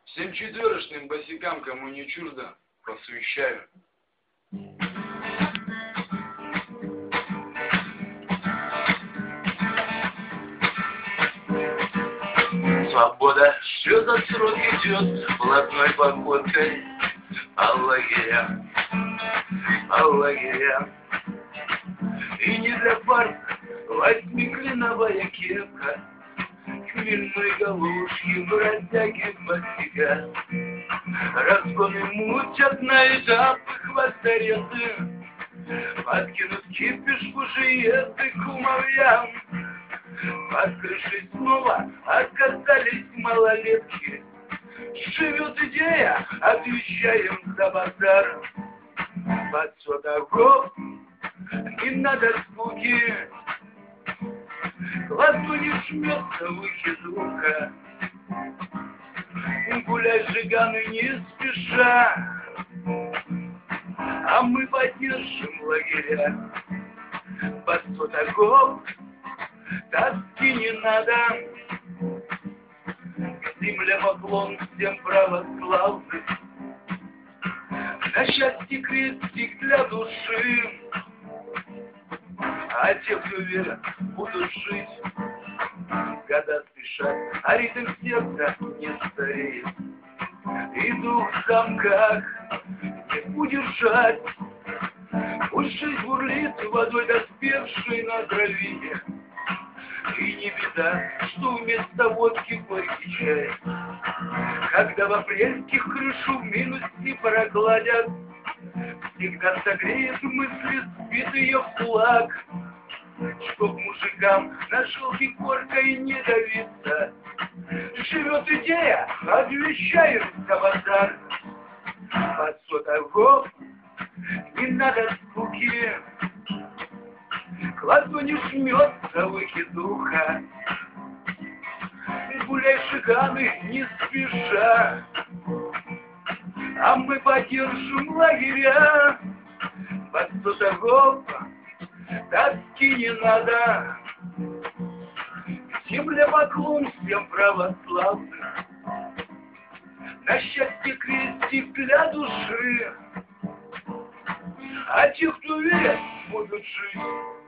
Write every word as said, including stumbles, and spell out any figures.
Всем четверочным босикам, кому не чуждо, посвящаю. Свобода ждет от срок, идет блатной походкой по лагерям, по лагерям. И не для фарса восьмиклиновая кепка, хмельной галушки, бродяги босика. Разгоны мутят на этапы хвосторезы, подкинут кипишку жиеты кумовьям. Под крышей снова оказались малолетки. Живет идея, отвечаем за базар. Под сотогов не надо скуки, глазу не жмется выхидуха. Гуляй, жиганы, не спеша, а мы поддержим лагеря. Под сотогов тоски не надо, земле поклон всем православным. На счастье крестик для души, а те, кто верят, будут жить. Года спешат, а ритм сердца не стареет, и дух в замках не удержать. Пусть жизнь бурлит водой доспевшей на гравине, и не беда, что вместо водки горький чай. Когда в апрельских крышу в минусе прокладят, всегда согреет мысли сбитые в кулак, чтоб мужикам на желтой коркой не давиться. Живет идея, отвечаем за базар. Под сотогов не надо скуки, глазу не жмется выкидуха. Гуляй, жиганы, не спеша, а мы поддержим лагеря. Под сотогов тоски не надо, земле поклон всем православным. На счастье крестик для души, а те, кто верят, будут жить.